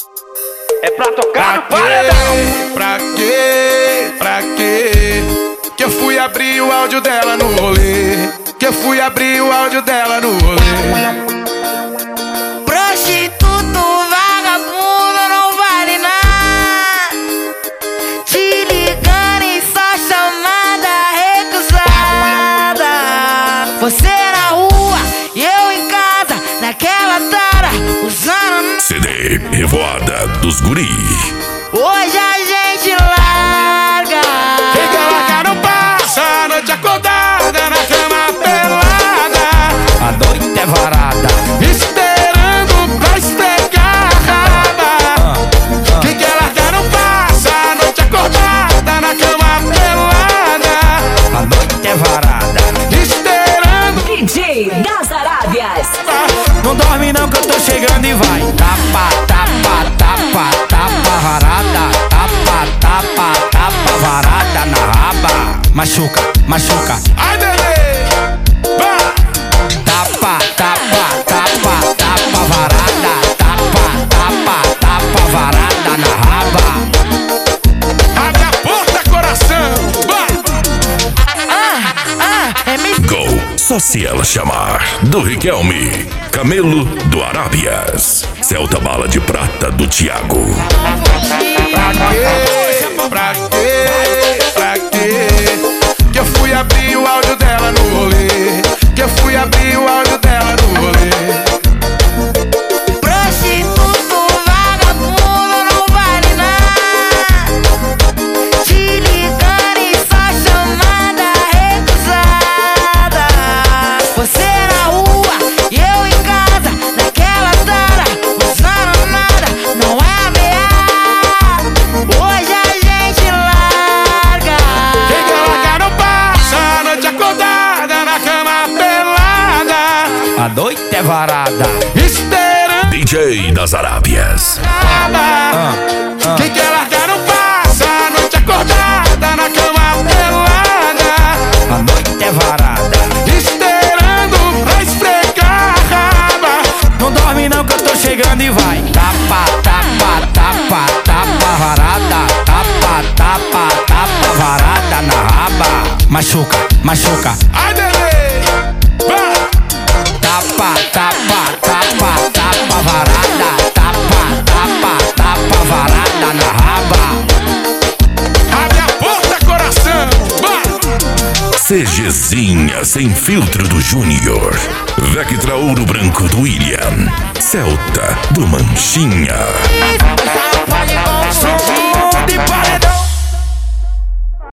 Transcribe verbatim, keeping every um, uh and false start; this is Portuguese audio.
É pra tocar no paredão. Pra quê? Pra quê? Que eu fui abrir o áudio dela no rolê. Que eu fui abrir o áudio dela no rolê. Prostituto, vagabundo, não vale nada. Te ligando em só chamada recusada. Você na rua e eu em casa, naquela tara, usando C D Revoada dos Guri. Hoje a gente larga. Quem quer largar não passa a noite acordada na cama pelada. A noite é varada, esperando pra esfregar a raba. Quem quer largar não passa a noite acordada na cama pelada. a noite é varada. Esperando. D J das Arábias. Não dorme não que eu tô chegando e vai. Tapa, tapa, tapa, tapa varada. Tapa, tapa, tapa varada na raba. Machuca, machuca. Ai, bebê. Vai. Tapa, tapa, tapa, tapa varada. Tapa, tapa, tapa varada na raba. Abre a porta, coração. Vai. Ah, ah, é me Go, só se ela chamar. Do Riquelme. Camelo do Arábias. Celta Bala de Prata do Thiago. Pra quê? Pra quê? Pra quê? Que eu fui abrir o áudio dela no rolê. Que eu fui abrir o áudio dela no rolê. prostituto, vagabundo, não vale nada. Te ligando em só chamada recusada. Você na rua e eu em casa, naquela tara, usando nada, não é ameaça. Hoje a gente larga. Quem quer largar não passa a noite acordada na cama pelada. A noite é varada. Esperando D J das Arábias. nada. Quem quer largar não passa a noite acordada na cama pelada. A noite é varada. Esperando pra esfregar a raba. Não dorme não que eu tô chegando e vai. Tapa, tapa, tapa, tapa varada. Tapa, tapa, tapa varada na raba. Machuca, machuca. Ai, bebê. Vai. Tapa, tapa, tapa, tapa varada. Tapa, tapa, tapa varada na raba. Abre a porta, coração. Vai. CGzinha sem filtro do Júnior. Vectra Ouro Branco do William. Celta do Manchinha.